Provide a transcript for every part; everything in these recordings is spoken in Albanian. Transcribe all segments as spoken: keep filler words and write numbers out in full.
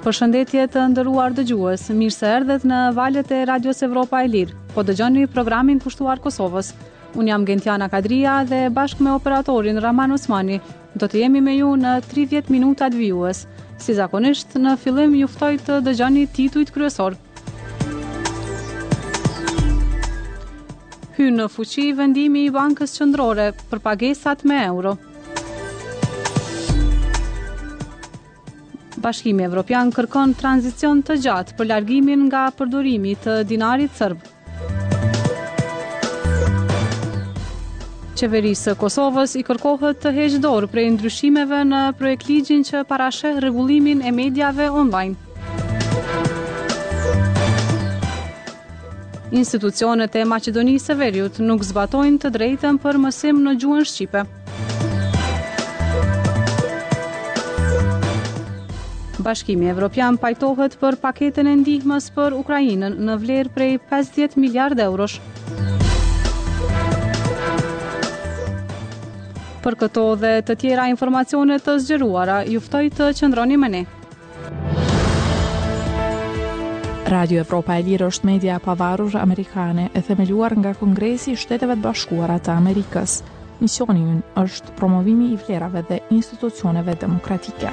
Përshëndetje të nderuar dëgjues, mirë se erdhët në valët e Radios Evropa e Lirë. Po dëgjoni programin kushtuar Kosovës. Unë jam Gentiana Kadria dhe bashkë me operatorin Raman Osmani do të jemi me ju në tridhjetë minutat vijues. Si zakonisht, në fillim ju ftoj të dëgjoni titujt kryesor. Hyn në fuqi vendimi i Bankës Qendrore për pagesat me euro. Bashkimi Evropian kërkon tranzicion të gjatë për largimin nga përdorimi të dinarit serb. Qeverisë së Kosovës i kërkohet të heqë dorë prej ndryshimeve në projektligjin që parasheh rregullimin e mediave online. Institucionet e Maqedonisë së Veriut nuk zbatojnë të drejtën për mësim në gjuhën shqipe. Bashkimi Evropian pajtohet për paketën e ndihmës për Ukrainën në vlerë prej pesëdhjetë miliardë eurosh. Për këto dhe të tjera informacione të zgjeruara, ju ftoj të qëndroni me ne. Radio Evropa e Lirë është media e pavarur amerikane e themeluar nga Kongresi i Shteteve të Bashkuara të Amerikës. Misioni i ynë është promovimi i vlerave dhe institucioneve demokratike.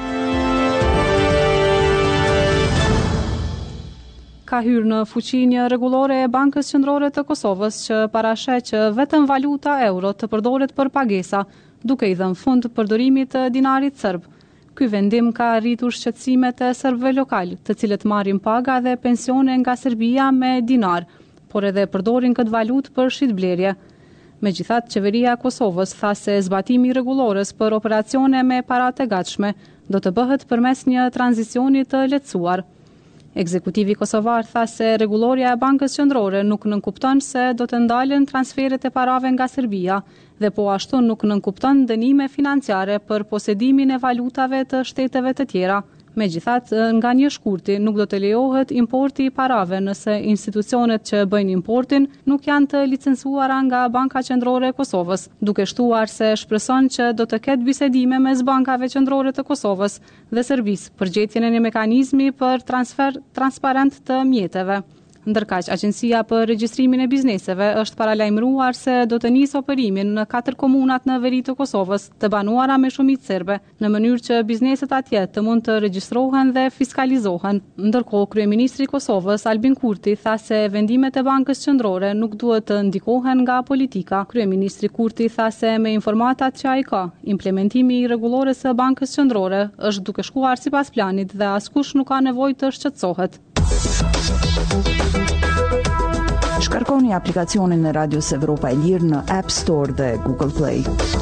Ka hyrë në fuqi një rregullore e Bankës Qendrore të Kosovës që parasheh që vetëm valuta euro të përdoret për pagesa, duke i dhënë fund përdorimit të dinarit serb. Ky vendim ka arritur shqetësimet e serbëve lokal, të cilët marrin paga dhe pensione nga Serbia me dinar, por edhe përdorin këtë valutë për shitblerje. Megjithatë, qeveria e Kosovës tha se zbatimi i rregullores për operacione me para të gatshme do të bëhet përmes një tranzicioni të lehtësuar. Ekzekutivi kosovar tha se rregulloria e Bankës Qendrore nuk nënkupton se do të ndalen transferet e parave nga Serbia dhe po ashtu nuk nënkupton dënime financiare për posedimin e valutave të shteteve të tjera. Megjithatë, nga një shkurti nuk do të lejohet importi i parave nëse institucionet që bëjnë importin nuk janë të licencuara nga Banka Qendrore e Kosovës, duke shtuar se shpreson që do të ketë bisedime mes bankave qendrore të Kosovës dhe Serbisë për gjetjen e një mekanizmi për transfer transparent të mjeteve. Ndërkaq, Agjencia për Regjistrimin e Bizneseve është paralajmëruar se do të nisë operimin në katër komunat në veri të Kosovës, të banuara me shumicë serbe, në mënyrë që bizneset atje të mund të regjistrohen dhe fiskalizohen. Ndërkohë, kryeministri i Kosovës, Albin Kurti, tha se vendimet e Bankës Qendrore nuk duhet të ndikohen nga politika. Kryeministri Kurti tha se me informatat që ai ka, implementimi i rregullores së Bankës Qendrore është duke shkuar sipas planit dhe askush nuk ka nevojë të shqetësohet. Shkarkoni aplikacionin e Radios Evropa e Lirë në App Store dhe Google Play.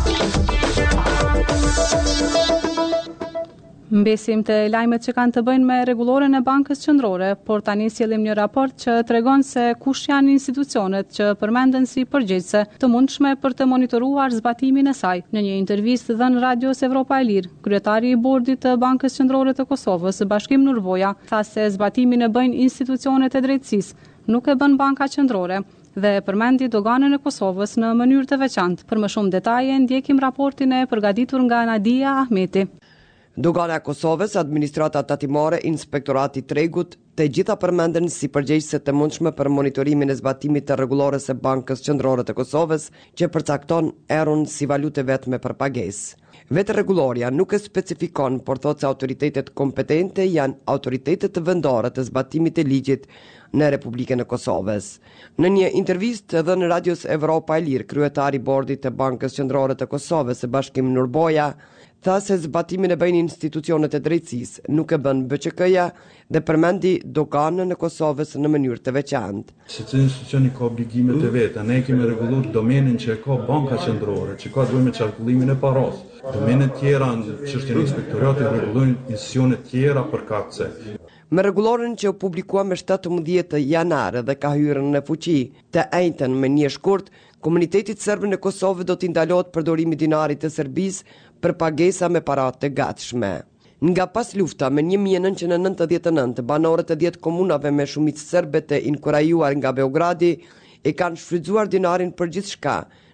Mbesim të lajmet që kanë të bëjnë me rregulloren e Bankës Qendrore, por tani sjellim një raport që tregon se kush janë institucionet që përmenden si përgjegjëse të mundshme për të monitoruar zbatimin e saj. Në një intervistë dhënë Radios Evropa e Lirë, kryetari i bordit të Bankës Qendrore të Kosovës, Bashkim Nurvoja, tha se zbatimin e bëjnë institucionet e drejtësisë, nuk e bën Banka Qendrore dhe përmendi doganën e Kosovës në mënyrë të veçantë. Për më shumë detaje ndjekim raportin e përgatitur nga Nadia Ahmeti. Dogana e Kosovës, administrata tatimore, inspektorati i tregut, të gjitha përmenden si përgjegjëse të mundshme për monitorimin e zbatimit të rregullores së Bankës Qendrore të Kosovës, që përcakton euron si valutë vetme për pagesë. Vetë rregulloria nuk e specifikon, por thotë se autoritetet kompetente janë autoritetet vendore të zbatimit të ligjit në Republikën e Kosovës. Në një intervistë dhënë Radios Evropa e Lirë, kryetari i bordit të Bankës Qendrore të Kosovës, Bashkim Nurboja, tha se zbatimin e bëjnë institucionet e drejtësisë, nuk e bën B Q K-ja dhe përmendi doganën e Kosovës në mënyrë të veçantë. Secili institucioni ka obligimet e veta. Ne kemi rregulluar domenin që e ka Banka Qendrore, që ka të bëjë me qarkullimin e paros. Domenet tjera në çështjen e inspektoratit rregullojnë institucione tjera përkatëse. Me rregulloren që u publikua me shtatëmbëdhjetë janar dhe ka hyrë në fuqi të njëjtën me një shkurt, komunitetit serb në Kosovë do t'i ndalohet përdorimi i dinarit të Serbisë për pagesa me para të gatshme. Nga pas lufta me një mijë e nëntëqind e nëntëdhjetë e nëntë, banorët e dhjetë komunave me shumicë serbe të inkurajuar nga Beogradi e kanë shfrytzuar dinarin për gjithçka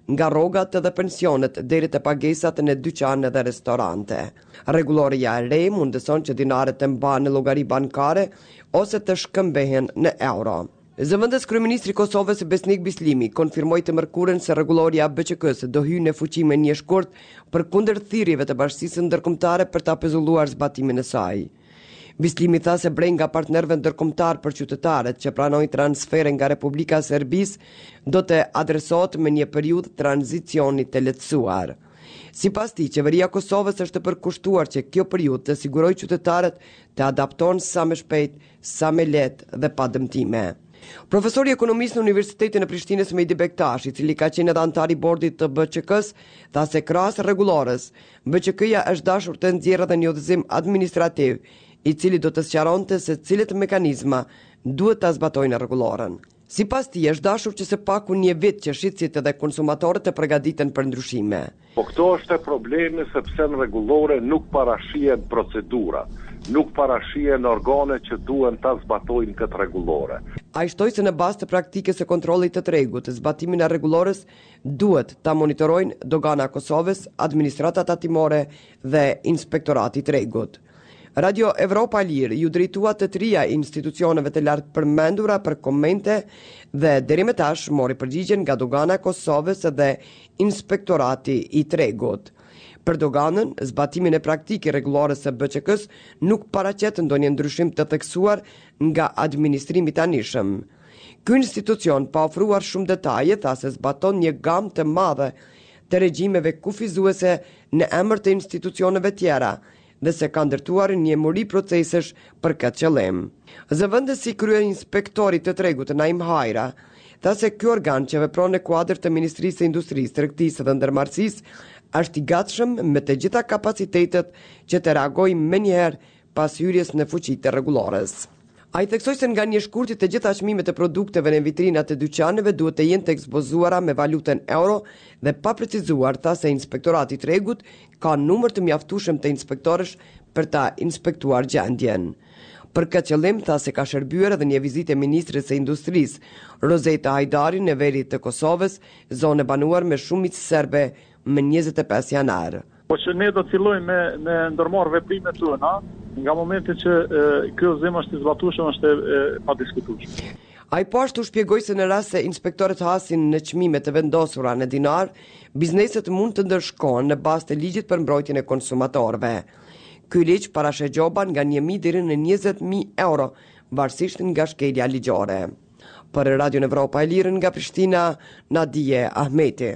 nga rrogat dhe pensionet deri te pagesat në dyqane dhe restorante. Rregulloria e re mundëson që dinaret të mbahen në llogari bankare ose të shkëmbehen në euro. Zëvendës kryeministri i Kosovës Besnik Bislimi konfirmoi të mërkurën se rregulloria e B Q K-s do hyjë në fuqi me një shkurt përkundër thirrjeve të bashkisë ndërkombëtare për ta pezulluar zbatimin e saj. Bislimi tha se brenga partnerëve ndërkombëtar për qytetarët që pranojnë transfere nga Republika e Serbisë do të adresohet me një periudhë tranzicioni të lehtësuar. Sipas tij, qeveria e Kosovës është të përkushtuar që kjo periudhë të sigurojë qytetarët të adaptohen sa më shpejt, sa më lehtë dhe pa dëmtime. Profesori ekonomist në Universitetin e Prishtinës Mehdi Bektash, i cili ka qenë edhe antar i bordit të B Q K-s, tha se krahas rregullores, B Q K-ja është dashur të nxjerrë edhe një udhëzim administrativ, i cili do të sqaronte se cilët mekanizma duhet ta zbatojnë rregulloren. Sipas tij është dashur që së paku një vit që shitësit dhe konsumatorët të përgatiten për ndryshime. Po këto është e problemi sepse në rregullore nuk parashihen procedura, nuk parashihen organe që duhen ta zbatojnë këtë rregullore. Ai shtoi se në bazë të praktikës së kontrollit të tregut, zbatimin e rregullores duhet ta monitorojnë Dogana e Kosovës, administrata tatimore dhe Inspektorati i Tregut. Radio Evropa Lirë ju drejtua të trija institucioneve të lartë përmendura për komente dhe deri më tash mori përgjigjen nga Dogana e Kosovës dhe Inspektorati i Tregut. Për Doganën, zbatimin e praktikë rregullore së B Q K-s nuk paraqet ndonjë ndryshim të theksuar nga administrimi i tanishëm. Ky institucion pa ofruar shumë detaje tha se zbaton një gamë të madhe të regjimeve kufizuese në emër të institucioneve tjera dhe se ka ndërtuar një muri procesesh për këtë qëllim. Zëvendësi krye inspektori të tregut Naim Hajra tha se ky organ që vepron në kuadër të Ministrisë së Industrisë, Tregtisë dhe Ndërmarrësisë është i gatshëm me të gjitha kapacitetet që të reagojë menjëherë pas hyrjes në fuqi të rregullores. Ai theksoi se nga një shkurti të gjitha çmimet e produkteve në vitrinat e dyqaneve duhet të jenë të ekspozuara me valutën euro dhe pa precizuar tha se Inspektorati i Tregut ka numër të mjaftueshëm të inspektorësh për ta inspektuar gjendjen. Për këtë qëllim tha se ka shërbyer edhe një vizitë e ministres së industrisë, Rozeta Hajdari, në veri të Kosovës, zonë e banuar me shumicë serbe më njëzet e pesë janar. Po që ne do të fillojmë me, me ndërmarrë veprimet tona, nga momenti që e, ky udhëzim është i zbatueshëm, është e, e padiskutueshëm. Ai po ashtu shpjegoi se në rast se inspektorët hasin në çmime të vendosura në dinar, bizneset mund të ndërshkohen në bazë të ligjit për mbrojtjen e konsumatorëve. Ky ligj parashë gjoban nga një mijë deri në njëzet mijë euro, varësisht nga shkelja ligjore. Për Radio Evropa e Lirë nga Prishtina, Nadije Ahmeti.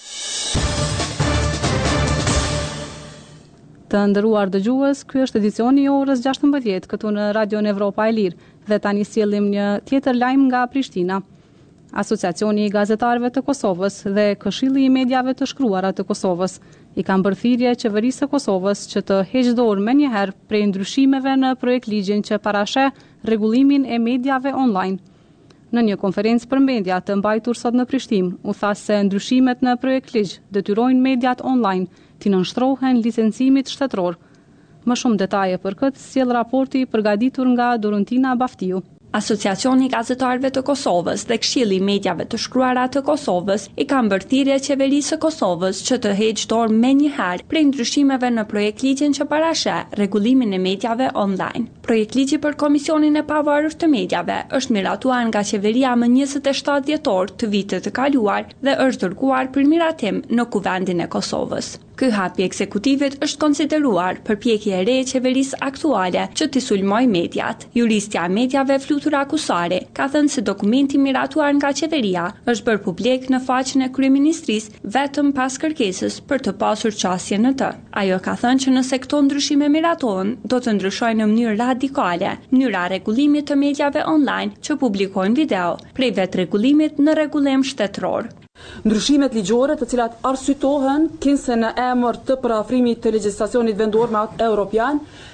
Të nderuar dëgjues, ky është edicioni i orës gjashtëmbëdhjetë këtu në Radio Evropa e Lirë dhe tani sjellim një tjetër lajm nga Prishtina. Asociacioni i Gazetarëve të Kosovës dhe Këshilli i Mediave të Shkruara të Kosovës i kanë bërë thirrje qeverisë së Kosovës që të heqë dorë menjëherë prej ndryshimeve në projektligjin që parasheh rregullimin e mediave online. Në një konferencë për media të mbajtur sot në Prishtinë, u tha se ndryshimet në projektligj detyrojnë mediat online të nënshtrohen licencimit shtetëror. Më shumë detaje për këtë sjell raporti i përgatitur nga Dorontina Baftiu. Asociacioni i Gazetarëve të Kosovës dhe Këshilli i Mediave të Shkruara të Kosovës i kanë bërë thirrje qeverisë së Kosovës që të heqë dorë menjëherë prej ndryshimeve në projektligjin që parasheh rregullimin e mediave online. Projektligji për Komisionin e Pavarur të Mediave është miratuar nga qeveria më njëzet e shtatë dhjetor të vitit të kaluar dhe është dërguar për miratim në Kuvendin e Kosovës. Ky hap i ekzekutivit është konsideruar përpjekje e re e qeverisë aktuale që t'i sulmojë mediat. Juristja e mediave Flutur Akusari ka thënë se dokumenti miratuar nga qeveria është bërë publik në faqen e kryeministrisë vetëm pas kërkesës për të pasur qasje në të. Ajo ka thënë që nëse këto ndryshime miratohen, do të ndryshojnë në mënyrë radikale mënyra e rregullimit të mediave online që publikojnë video, prej vetë rregullimit në rregullim shtetëror. Ndryshimet ligjore të cilat arsyetohen kinse në emër të parafrimit të legjislacionit vendor me akt evropian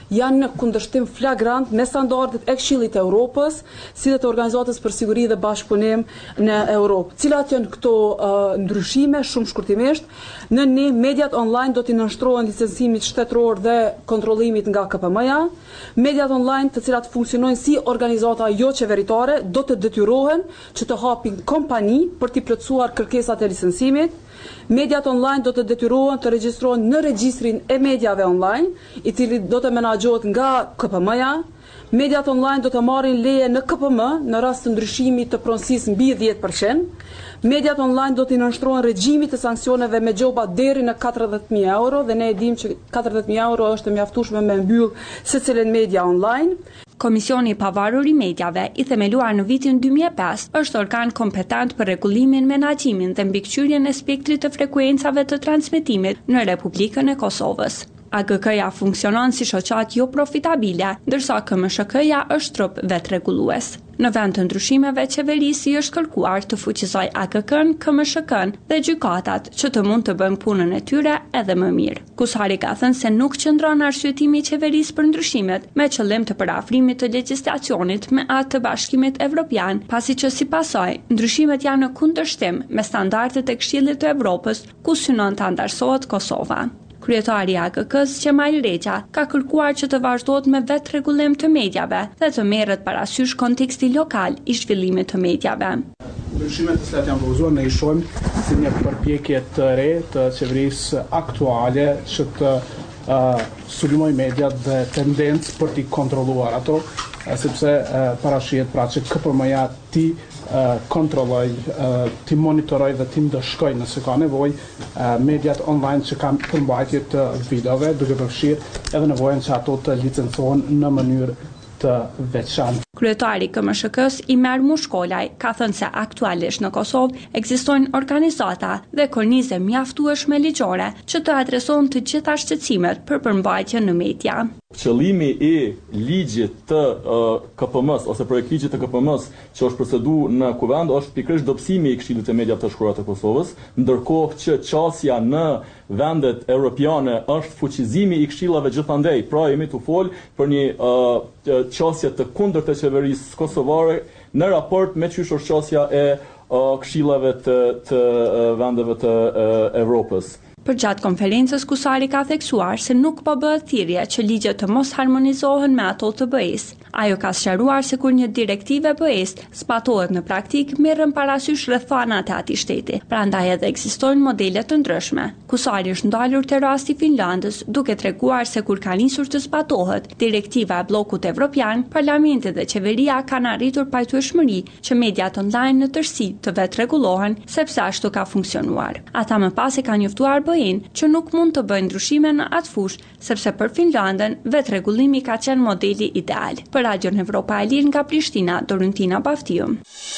janë në kundërshtim flagrant me standardet e Këshillit të Evropës, si dhe të Organizatës për Siguri dhe Bashkëpunim në Europë. Cilat janë këto uh, ndryshime, shumë shkurtimisht? Në një, mediat online do t'i nënshtrohen licencimit shtetëror dhe kontrollimit nga K P M-ja. Mediat online, të cilat funksionojnë si organizata jo qeveritare, do të detyrohen që të hapin kompani për t'i plotësuar kërkesat e licencimit. Mediat online do të detyrohen të regjistrohen në regjistrin e mediave online, i cili do të menaxhohet nga K P M-ja. Mediat online do të marrin leje në K P M në rast të ndryshimit të pronësisë mbi dhjetë përqind. Mediat online do të nënshtrohen regjimit të sanksioneve me gjoba deri në katërdhjetë mijë euro dhe ne e dimë që katërdhjetë mijë euro është e mjaftueshme me mbyll secilin media online. Komisioni i Pavarur i Mediave, i themeluar në vitin dy mijë e pesë, është organ kompetent për rregullimin, menaxhimin dhe mbikëqyrjen e spektrit të frekuencave të transmetimit në Republikën e Kosovës. A G K-ja funksionon si shoqat jo profitabile, ndërsa K M S H K-ja është trup vetë-rregullues. Në vend të ndryshimeve, qeverisi është kërkuar të fuqizoj A G K-n, K M S H K-n dhe gjykatat që të mund të bëjnë punën e tyre edhe më mirë. Kusari ka thënë se nuk qëndron arsyetimi i qeverisë për ndryshimet me qëllim të përafrimit të legjislacionit me atë të Bashkimit Evropian, pasi që sipas saj, ndryshimet janë në kundërshtim me standardet e Këshillit të Evropës, ku synon të antarësohet Kosova. Kryetari i A G K-s, Qemal Reqa, ka kërkuar që të vazhdohet me vetë rregullim të mediave dhe të merret parasysh konteksti lokal i zhvillimit të mediave. Ndryshimet të cilat janë propozuar ne i shohim si një përpjekje të re të qeverisë aktuale që të uh, sulmoj mediat dhe tendencë për t'i kontrolluar ato, uh, sepse uh, parashihet pra që K P M-ja ti Uh, kontrolloj, uh, ti monitoroj dhe ti ndëshkoj nëse ka nevojë uh, mediat online që kanë përmbajtje të videove, duke përfshirë edhe nevojën që ato të licencohen në mënyrë të veçantë. Kryetari K M S H K-s, Imer Mushkolaj, ka thënë se aktualisht në Kosovë ekzistojnë organizata dhe kornize mjaftueshme ligjore që të adresohen të gjitha shqetësimet për përmbajtje në media. Qëllimi i ligjit të uh, K P M-s ose projektligjit të K P M-s që është proceduar në kuvend është pikërisht dobësimi i Këshillit të Mediave të Shkruara të Kosovës, ndërkohë që qasja në vendet europiane është fuqizimi i këshillave gjithandej. Pra jemi të fol për një uh, qasje të kundërt të qeverisë kosovare në raport me çysh është qasja e uh, këshillave të, të uh, vendeve të uh, Evropës. Përgjatë konferencës, Kusari ka theksuar se nuk po bëhet thirrje që ligjet të mos harmonizohen me ato të B E-s. Ajo ka sqaruar se kur një direktive B E-s zbatohet në praktik, merren parasysh rrethanat e atij shteti. Prandaj edhe ekzistojnë modele të ndryshme. Kusari është ndalur te rasti i Finlandës, duke treguar se kur ka nisur të zbatohet direktiva e bllokut evropian, parlamenti dhe qeveria kanë arritur pajtueshmëri që mediat online në tërësi të vetë rregullohen, sepse ashtu ka funksionuar. Ata më pas e kanë njoftuar B E-n që nuk mund të bëjnë ndryshime në atë fushë, sepse për Finlandën vetë rregullimi ka qenë modeli ideal. Për Radion Evropa e Lirë nga Prishtina, Dorintina Baftiu.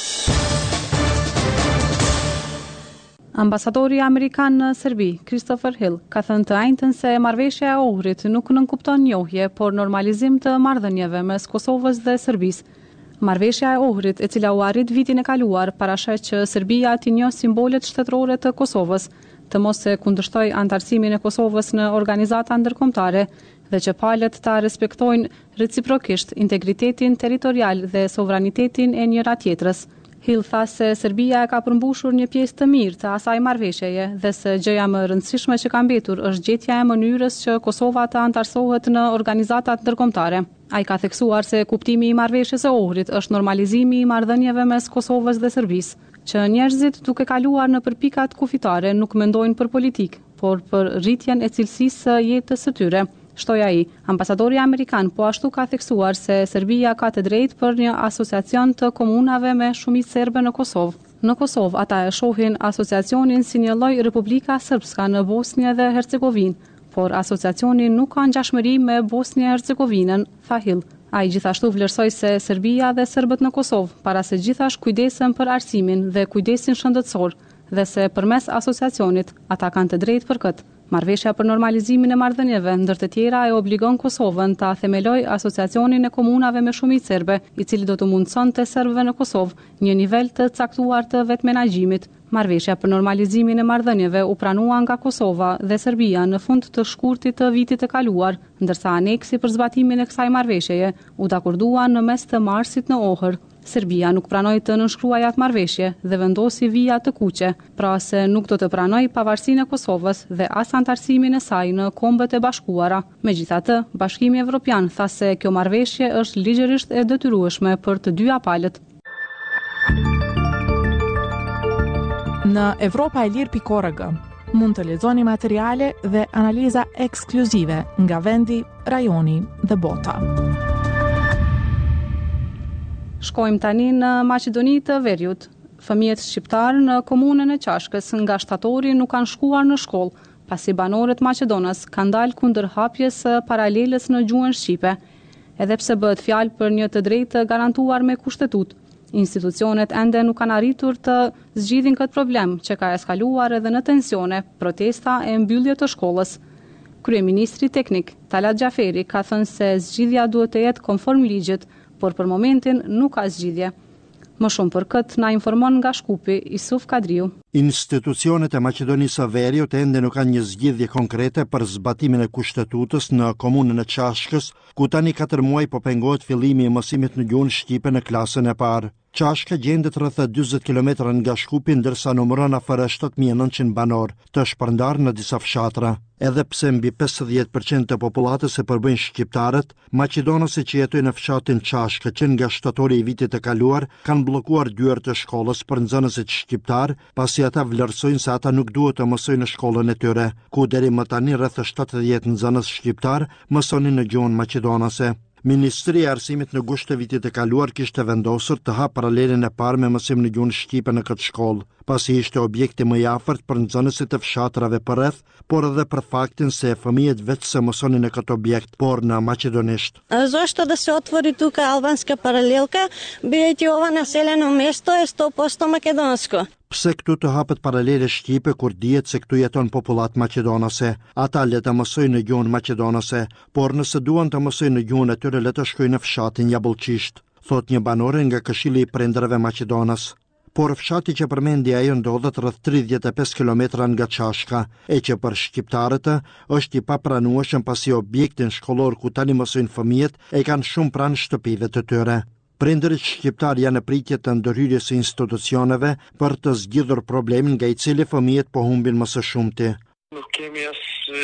Ambasadori Amerikan në Serbi, Christopher Hill, ka thënë të njëjtën se marrëveshja e Ohrit nuk nënkupton njohje, por normalizim të marrëdhënieve mes Kosovës dhe Serbisë. Marrëveshja e Ohrit, e cila u arrit vitin e kaluar, parashet që Serbia t'i njohë simbolet shtetërore të Kosovës, të mos se kundërshtoj antarësimin e Kosovës në organizata ndërkombëtare dhe që palët ta respektojnë reciprokisht integritetin territorial dhe sovranitetin e njëra tjetrës. Hill tha se Serbia e ka përmbushur një pjesë të mirë të asaj marrëveshjeje dhe se gjëja më e rëndësishme që ka mbetur është gjetja e mënyrës që Kosova të antarësohet në organizatat ndërkombëtare. Ai ka theksuar se kuptimi i marrëveshjes së Ohrit është normalizimi i marrëdhënieve mes Kosovës dhe Serbisë, që njerëzit duke kaluar në përpikat kufitare nuk mendojnë për politikë, por për rritjen e cilësisë së jetës së tyre. Shtoi ai, ambasadori amerikan po ashtu ka theksuar se Serbia ka të drejtë për një asociacion të komunave me shumicë serbe në Kosovë. Në Kosovë ata e shohin asociacionin si një lloj Republika Srpska në Bosnjë dhe Hercegovinë, por asociacioni nuk ka ngjashmëri me Bosnjë e Hercegovinën, tha Hill. Ai gjithashtu vlerësoi se Serbia dhe serbët në Kosovë para se gjithash kujdesen për arsimin dhe kujdesin shëndetësor dhe se përmes asociacionit ata kanë të drejtë për këtë. Marrëveshja për normalizimin e marrëdhënieve ndër të tjera e obligon Kosovën ta themelojë Asociacionin e Komunave me Shumicë Serbe, i cili do të mundsonte serbëve në Kosovë një nivel të caktuar të vetmenagjimit. Marrëveshja për normalizimin e marrëdhënieve u pranua nga Kosova dhe Serbia në fund të shkurtit të vitit të kaluar, ndërsa aneksi për zbatimin e kësaj marrëveshjeje u dakordua në mes të marsit në Ohër. Serbia nuk pranoi të nënshkruajë atë marrëveshje dhe vendosi vija të kuqe, pra se nuk do të pranoi pavarësinë e Kosovës dhe as antarësimin e saj në Kombët e Bashkuara. Megjithatë, Bashkimi Evropian tha se kjo marrëveshje është ligjërisht e detyrueshme për të dyja palët. Në Evropa e Lirë pikë org mund të lexoni materiale dhe analiza ekskluzive nga vendi, rajoni dhe bota. Shkojmë tani në Maqedoni të Veriut. Fëmijët shqiptar në komunën e Qashkës nga shtatori nuk kanë shkuar në shkollë, pasi banorët Maqedonës kanë dalë kundër hapjes së paralelës në gjuhën shqipe, edhe pse bëhet fjalë për një të drejtë garantuar me kushtetutë. Institucionet ende nuk kanë arritur të zgjidhin këtë problem, që ka eskaluar edhe në tensione, protesta e mbyllje të shkollës. Kryeministri teknik Talat Xhaferi ka thënë se zgjidhja duhet të jetë konform ligjit, por për momentin nuk ka zgjidhje. Më shumë për këtë na informon nga Shkupi Isuf Kadriu. Institucionet e Maqedonisë së Veriut ende nuk kanë një zgjidhje konkrete për zbatimin e kushtetutës në komunën e Qashkës, ku tani katër muaj po pengohet fillimi i mësimit në gjuhën shqipe në klasën e parë. Qashka gjendet rreth dyzet kilometra nga Shkupi, ndërsa numëron afër shtatë mijë e nëntëqind banor, të shpërndarë në disa fshatra. Edhe pse mbi pesëdhjetë përqind të popullatës e përbëjnë shqiptarët, maqedonësit që jetojnë në fshatin Qashka, që nga shtatori i vitit të kaluar kanë bllokuar dyert të shkollës për nxënësit shqiptar, pasi ata vlerësojnë se ata nuk duhet të mësojnë në shkollën e tyre, ku deri më tani rreth shtatëdhjetë nxënës shqiptar mësonin në gjuhën maqedonase. Ministria e Arsimit në gusht të vitit të kaluar kishte vendosur të hapë paralelen e parë me mësim në gjuhën shqipe në këtë shkollë, pasi ishte objekti më i afërt për nxënësit të fshatrave përreth, por edhe për faktin se fëmijët vetë se mësonin në këtë objekt, por në maqedonisht. Zašto da se otvori тука albanska paralelka, бидејќи ова населено место е сто проценти македонско? Pse këtu të hapet paralele shqipe kur dihet se këtu jeton popullat maqedonase? Ata le të mësojnë në gjuhën maqedonase, por nëse duan të mësojnë në gjuhën e tyre le të shkojnë në fshatin Jabullqisht, thot një banore nga Këshilli i Prindërve Maqedonas. Por fshati që përmendi ajo ndodhet rreth tridhjetë e pesë kilometra nga Qashka, e që për shqiptarët është i papranueshëm pasi objektin shkollor ku tani mësojnë fëmijët e kanë shumë pranë shtëpive të tyre. Prindërit shqiptar janë në pritje të ndërhyrjes së institucioneve për të zgjidhur problemin nga i cili fëmijët po humbin më së shumti. Nuk kemi as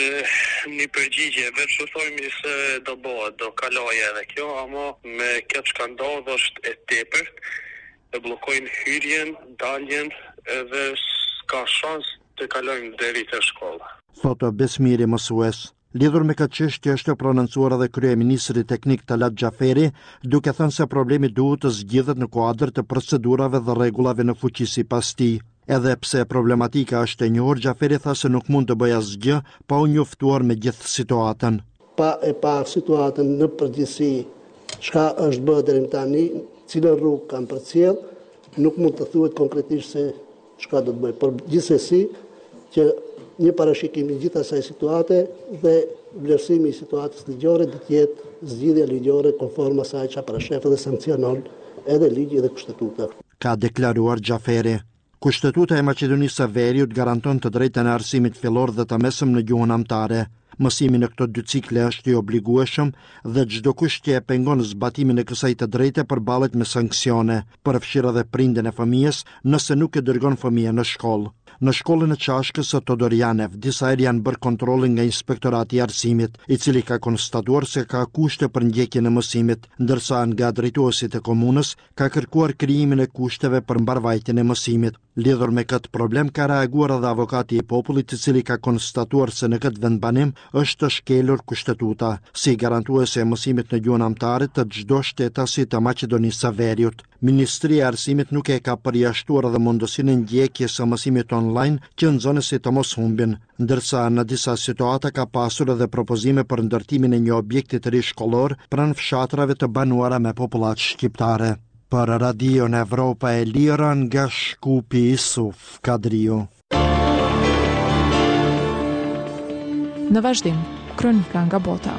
një përgjigje, veç u thojmë se do bëhet, do kaloje edhe kjo, ama me këtë që ka ndodhur është e tepërt, e bllokojnë hyrjen, daljen edhe s'ka shans të kalojmë deri te shkolla. Thotë Besmiri mësues. Lidhur me këtë çështje është prononcuar edhe kryeministri teknik Talat Xhaferi, duke thënë se problemi duhet të zgjidhet në kuadër të procedurave dhe rregullave në fuqi sipas tij. Edhe pse problematika është e njohur, Xhaferi tha se nuk mund të bëjë asgjë pa u njoftuar me gjithë situatën. Pa e parë situatën në përgjithësi, çka është bërë deri tani, cilën rrugë kanë përcjell, nuk mund të thuhet konkretisht se çka do të bëjë, por gjithsesi që një parashikim i gjithë asaj situate dhe vlerësimi i situatës ligjore do të jetë zgjidhja ligjore konform asaj që parashef dhe sankcionon edhe ligji dhe kushtetuta. Ka deklaruar Xhaferi. Kushtetuta e Maqedonisë së Veriut garanton të drejtën e arsimit fillor dhe të mesëm në gjuhën amtare. Mësimi në këto dy cikle është i obligueshëm dhe çdo kush që e pengon zbatimin e kësaj të drejte përballet me sanksione, përfshirë edhe prindin e fëmijës nëse nuk e dërgon fëmijën në shkollë. Në shkollën e Qashkës së Todorjanev, disa herë janë bërë kontrollin nga Inspektorati i Arsimit, i cili ka konstatuar se ka kushte për ndjekjen e mësimit, ndërsa nga drejtuesit e komunës ka kërkuar krijimin e kushteve për mbarvajtjen e mësimit. Lidhur me këtë problem ka reaguar edhe avokati i popullit, i cili ka konstatuar se në këtë vendbanim është shkelur kushtetuta, si garantuese e mësimit në gjuhën amtare të çdo shtetasi të Maqedonisë së Veriut. Ministria e Arsimit nuk e ka përjashtuar edhe mundësinë e ndjekjes së mësimit online që nxënësit të mos humbin, ndërsa në disa situata ka pasur edhe propozime për ndërtimin e një objekti të ri shkollor pranë fshatrave të banuara me popullat shqiptare. Për Radion Evropa e Lirë nga Shkupi Isuf Kadriu. Në vazhdim, kronika nga bota.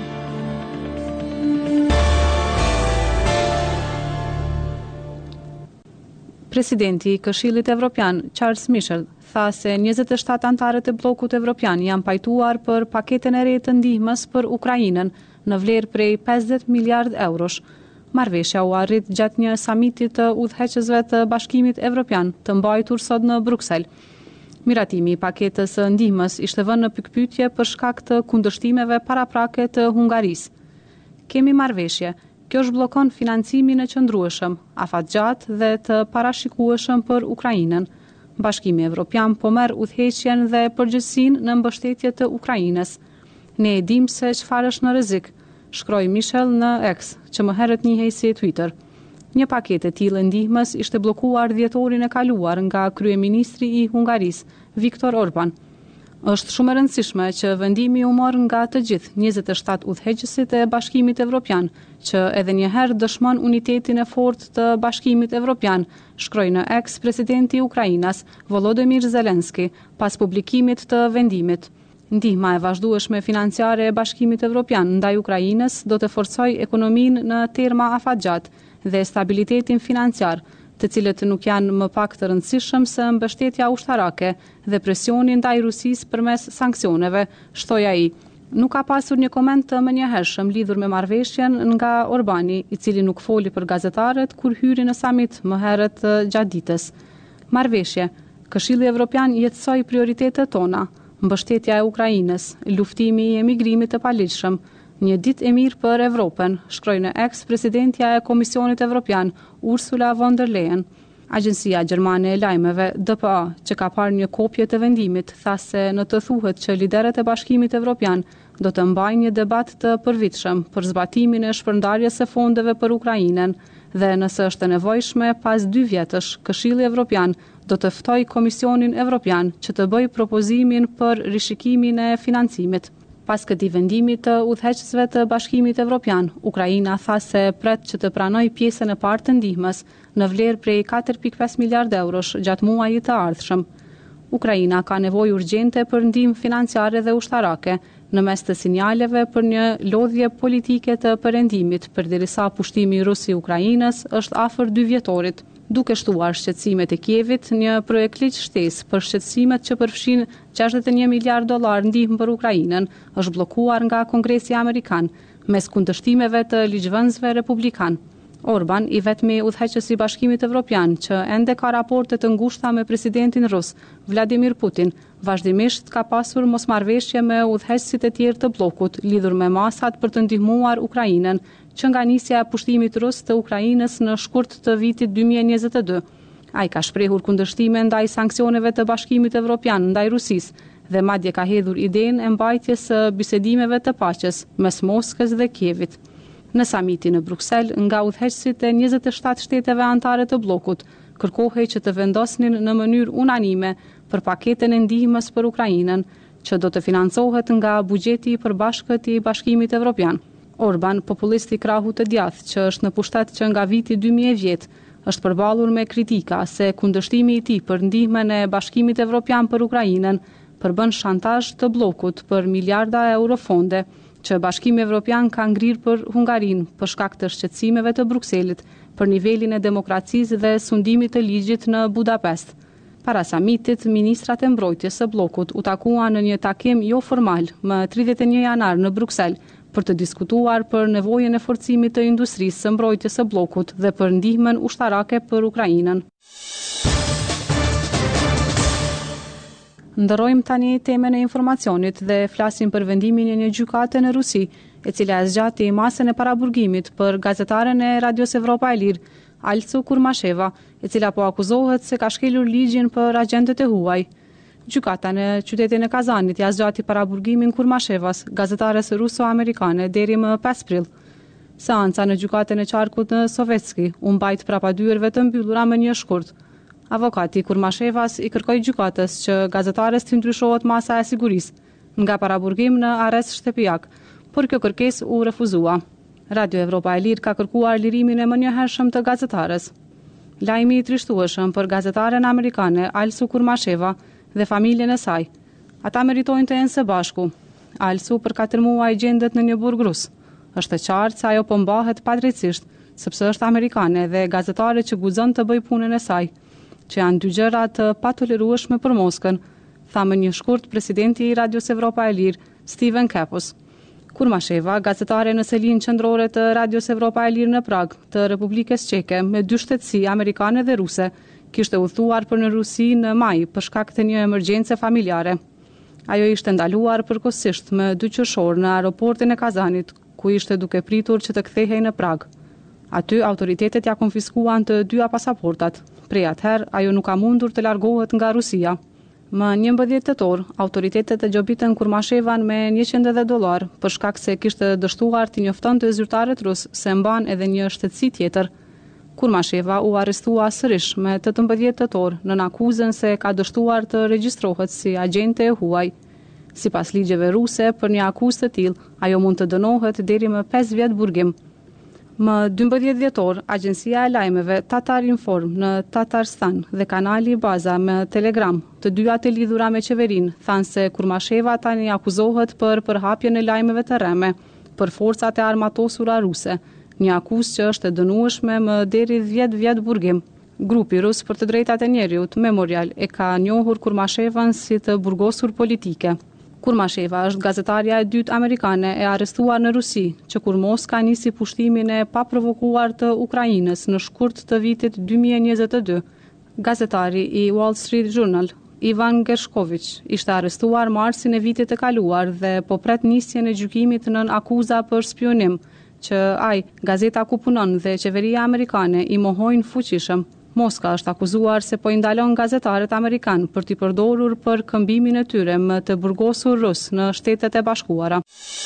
Presidenti i Këshillit Evropian, Charles Michel, tha se njëzet e shtatë antarët e bllokut evropian janë pajtuar për paketen e re të ndihmës për Ukrainën në vlerë prej pesëdhjetë miliard eurosh. Marrëveshja u arrit gjatë një samiti të udhëheqësve të Bashkimit Evropian të mbajtur sot në Bruksel. Miratimi i paketës së ndihmës ishte vënë në pikpyetje për shkak të kundërshtimeve paraprake të Hungarisë. Kemi marrëveshje. Kjo zhbllokon financimin e qëndrueshëm, afatgjatë dhe të parashikueshëm për Ukrainën. Bashkimi Evropian po merr udhëheqjen dhe përgjegjësinë në mbështetje të Ukrainës. Ne e dim se çfarë është në rrezik, shkroi Michel në X, që më herët njihej si Twitter. Një paketë e tillë ndihmës ishte bllokuar dhjetorin e kaluar nga kryeministri i Hungarisë, Viktor Orban. Është shumë e rëndësishme që vendimi u mor nga të gjithë njëzet e shtatë udhëheqësit e Bashkimit Evropian, që edhe një herë dëshmon unitetin e fortë të Bashkimit Evropian, shkroi në X presidenti i Ukrainës, Volodymyr Zelensky, pas publikimit të vendimit. Ndihma e vazhdueshme financiare e Bashkimit Evropian ndaj Ukrainës do të forcojë ekonominë në terma afatgjatë dhe stabilitetin financiar, të cilët nuk janë më pak të rëndësishëm se mbështetja ushtarake dhe presioni ndaj Rusisë përmes sanksioneve, shtoi ai. Nuk ka pasur një koment të menjëhershëm lidhur me marrëveshjen nga Orbani, i cili nuk foli për gazetarët kur hyri në samit më herët gjatë ditës. Marrëveshje. Këshilli Evropian jetësoi prioritetet tona, mbështetja e Ukrainës, luftimi i emigrimit të paligjshëm, një ditë e mirë për Evropën, shkroi në X presidentja e Komisionit Evropian, Ursula von der Leyen. Agjencia Gjermane e Lajmeve, D P A, që ka parë një kopje të vendimit, tha se në të thuhet që liderët e Bashkimit Evropian do të mbajnë një debat të përvitshëm për zbatimin e shpërndarjes së fondeve për Ukrainën dhe nëse është e nevojshme pas dy vjetësh, Këshilli Evropian do të ftojë Komisionin Evropian që të bëjë propozimin për rishikimin e financimit. Pas këtij vendimi të udhëheqësve të Bashkimit Evropian, Ukraina tha se pret që të pranojë pjesën e parë të ndihmës në vlerë prej katër pikë pesë miliard eurosh gjatë muajit të ardhshëm. Ukraina ka nevojë urgjente për ndihmë financiare dhe ushtarake, në mes të sinjaleve për një lodhje politike të perëndimit, përderisa pushtimi rus i Ukrainës është afër dy vjetorit. Duke shtuar shqetësimet e Kievit, një projekt ligj shtesë për shqetësimet që përfshin gjashtëdhjetë e një miliard dollar ndihmë për Ukrainën është bllokuar nga Kongresi Amerikan mes kundërshtimeve të ligjvënësve republikan. Orban, i vetmi udhëheqës i Bashkimit Evropian që ende ka raporte të ngushta me presidentin rus, Vladimir Putin, vazhdimisht ka pasur mosmarrëveshje me udhëheqësit e tjerë të bllokut lidhur me masat për të ndihmuar Ukrainën, që nga nisja e pushtimit rus të Ukrainës në shkurt të vitit dy mijë e njëzet e dy. Ai ka shprehur kundërshtime ndaj sanksioneve të Bashkimit Evropian ndaj Rusisë dhe madje ka hedhur idenë e mbajtjes së bisedimeve të paqes mes Moskës dhe Kievit. Në samitin në Bruksel, nga udhëheqësit e njëzet e shtatë shteteve anëtare të bllokut, kërkohej që të vendosnin në mënyrë unanime për paketen e ndihmës për Ukrainën, që do të financohet nga buxheti i përbashkët i Bashkimit Evropian. Orban, populisti krahu të djathtë që është në pushtet që nga viti dy mijë vjet, është përballur me kritika se kundërshtimi i tij për ndihmën e Bashkimit Evropian për Ukrainën përbën shantazh të bllokut për miliarda euro fonde që Bashkimi Evropian ka ngrirë për Hungarinë për shkak të shqetësimeve të Brukselit për nivelin e demokracisë dhe sundimit të ligjit në Budapest. Para samitit, ministrat e mbrojtjes së bllokut u takuan në një takim jo formal më tridhjetë e një janar në Bruksel për të diskutuar për nevojën e forcimit të industrisë së mbrojtjes së bllokut dhe për ndihmën ushtarake për Ukrainën. Ndërrojmë tani temën e informacionit dhe flasim për vendimin e një gjykate në Rusi, e cila e zgjati masën e paraburgimit për gazetaren e Radios Evropa e Lirë, Alcu Kurmasheva, e cila po akuzohet se ka shkelur ligjin për agentët e huaj. Gjykata në qytetin e Kazanit ja zgjati paraburgimin Kurmashevas, gazetares ruso-amerikane, deri më pesë prill. Seanca në gjykatën e qarkut në Sovetski u mbajt prapa dyerve të mbyllura me një shkurt. Avokati Kurmashevas i kërkoi gjykatës që gazetares të ndryshohet masa e sigurisë nga paraburgim në arrest shtëpiak, por kjo kërkesë u refuzua. Radio Evropa e Lirë ka kërkuar lirimin e mënjëhershëm të gazetares. Lajmi i trishtueshëm për gazetaren amerikane Alcu Kurmasheva dhe familjen e saj. Ata meritojnë të jenë së bashku. alsu për katër muaj gjendet në një burg rus. Është e qartë se ajo po mbahet padrejtisht, sepse është amerikane dhe gazetare që guxon të bëj punën e saj, që janë dy gjëra të patolerueshme për Moskën, tha më një shkurt presidenti i Radios Evropa e Lirë, Steven Kapos. Kurmasheva, gazetare në selinë qendrore të Radios Evropa e Lirë në Prag, të Republikës Çeke, me dy shtetësi amerikane dhe ruse, kishte udhëtuar për në Rusi në maj për shkak të një emergjence familjare. Ajo ishte ndaluar përkohësisht me dy qershor në aeroportin e Kazanit, ku ishte duke pritur që të kthehej në Prag. Aty autoritetet ja konfiskuan të dyja pasaportat. Prej atëherë, ajo nuk ka mundur të largohet nga Rusia. Më njëmbëdhjetë tetor, autoritetet e gjobitën Kurmashevan me njëqind dollar për shkak se kishte dështuar të njoftonte zyrtarët rus se mban edhe një shtetësi tjetër. Kurmasheva u arrestua sërish me tetëmbëdhjetë tetor nën akuzën se ka dështuar të regjistrohet si agjente e huaj. Sipas ligjeve ruse, për një akuzë të tillë, ajo mund të dënohet deri më pesë vjet burgim. Më dymbëdhjetë dhjetor, agjencia e lajmeve Tatar Inform në Tatarstan dhe kanali Baza me Telegram, të dyja të lidhura me qeverinë, thanë se Kurmasheva tani akuzohet për përhapjen e lajmeve të rreme për forcat e armatosura ruse, një akuzë që është e dënueshme më deri dhjetë vjet burgim. Grupi rus për të drejtat e njerëzit Memorial e ka njohur Kurmashevan si të burgosur politike. Kurmasheva është gazetarja e dytë amerikane e arrestuar në Rusi, që kur Moska nisi pushtimin e paprovokuar të Ukrainës në shkurt të vitit dy mijë e njëzet e dy. Gazetari i Wall Street Journal, Ivan Gershkovich, ishte arrestuar marsin e vitit të kaluar dhe po pret nisjen e gjykimit nën akuza për spionim, që ai, gazeta ku punon dhe qeveria amerikane i mohojnë fuqishëm. Moska është akuzuar se po i ndalon gazetarët amerikan për t'i përdorur për këmbimin e tyre më të burgosur rus në Shtetet e Bashkuara.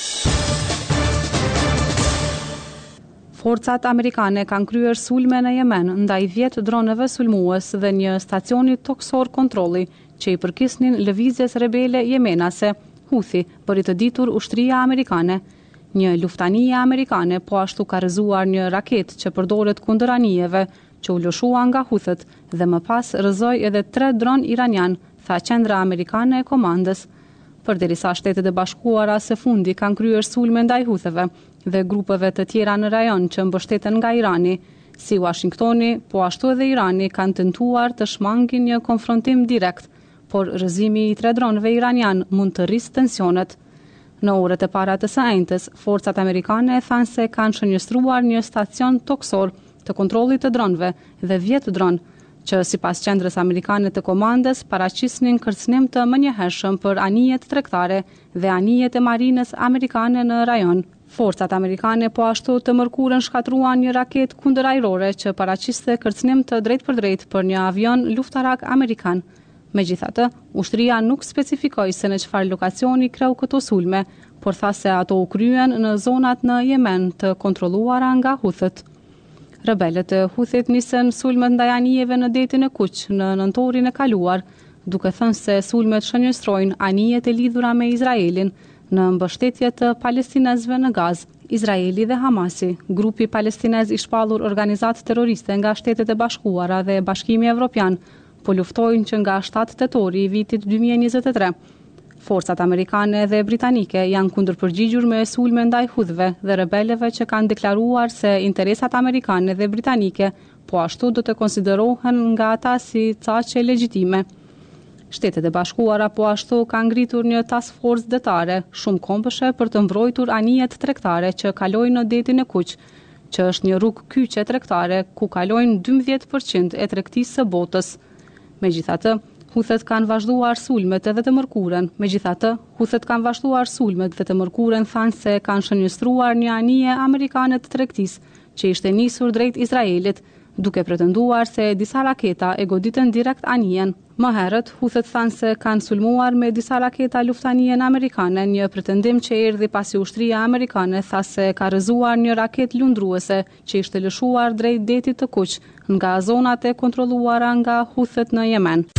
Forcat amerikane kanë kryer sulme në Yemen ndaj dhjetë dronëve sulmues dhe një stacioni toksor kontrolli që i përkisnin lëvizjes rebele jemenase, Houthi, për i të ditur ushtria amerikane. Një luftanije amerikane po ashtu ka rrëzuar një raket që përdoret kundër anijeve, që u lëshua nga Houthët dhe më pas rrëzoi edhe tre dron iranian, tha qendra amerikane e komandës. Përderisa Shtetet e Bashkuara së fundi kanë kryer sulme ndaj Houthëve dhe grupeve të tjera në rajon që mbështeten nga Irani, si Washingtoni, po ashtu edhe Irani kanë tentuar të shmangin një konfrontim direkt, por rrëzimi i tre dronëve iranian mund të rrisë tensionet. Në orët e para të së enjtës, forcat amerikane thanë se kanë shënjestruar një stacion toksor të kontrollit të dronëve dhe dhjetë dronë, që sipas qendrës amerikane të komandës paraqisnin kërcënim të menjëhershëm për anijet tregtare dhe anijet e marinës amerikane në rajon. Forcat amerikane po ashtu të mërkurën shkatruan një raket kundërajrore që paraqiste kërcënim të drejtpërdrejtë për një avion luftarak amerikan. Megjithatë, ushtria nuk specifikoi se në çfarë lokacioni kreu këto sulme, por tha se ato u kryen në zonat në Yemen të kontrolluara nga Houthët. Rebelët e Houthit nisën sulmet ndaj anijeve në detin e Kuq në nëntorin e kaluar, duke thënë se sulmet shënjestrojnë anijet e lidhura me Izraelin në mbështetje të palestinezëve në Gazë. Izraeli dhe Hamasi, grupi palestinez i shpallur organizatë terroriste nga Shtetet e Bashkuara dhe Bashkimi Evropian, po luftojnë që nga shtatë tetori i vitit dy mijë e njëzet e tre. Forcat amerikane dhe britanike janë kundërpërgjigjur me sulme ndaj Houthëve dhe rebeleve që kanë deklaruar se interesat amerikane dhe britanike po ashtu do të konsiderohen nga ata si caqe legjitime. Shtetet e Bashkuara po ashtu kanë ngritur një task force detare, shumë kombëshe për të mbrojtur anijet tregtare që kalojnë në detin e Kuq, që është një rrugë kyçe tregtare ku kalojnë dymbëdhjetë përqind e tregtisë së botës. Megjithatë, Houthët kanë vazhduar sulmet edhe të mërkurën. Megjithatë, Houthët kanë vazhduar sulmet dhe të mërkurën thanë se kanë shënjestruar një anije amerikane të tregtisë që ishte nisur drejt Izraelit, duke pretenduar se disa raketa e goditën direkt anijen. Më herët, Houthët thanë se kanë sulmuar me disa raketa luftanijen amerikane, një pretendim që erdhi pasi ushtria amerikane tha se ka rrëzuar një raket lundruese që ishte lëshuar drejt detit të Kuq nga zonat e kontrolluara nga Houthët në Yemen.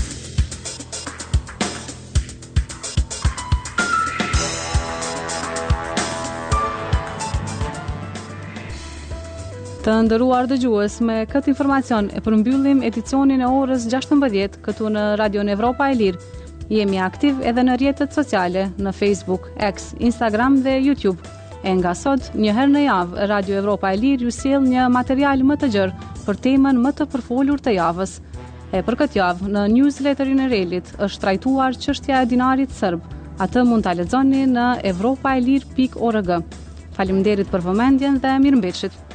Të nderuar dëgjues, me këtë informacion e përmbyllim edicionin e orës gjashtëmbëdhjetë këtu në Radio Evropa e Lirë. Jemi aktiv edhe në rrjetet sociale, në Facebook, X, Instagram dhe YouTube. E nga sot, një herë në javë, Radio Evropa e Lirë ju sjell një material më të gjerë për temën më të përfolur të javës. E për këtë javë, në newsletterin e Relit është trajtuar çështja e dinarit serb. Atë mund ta lexoni në evropaelir pikë org. Faleminderit për vëmendjen dhe mirëmbëjtje.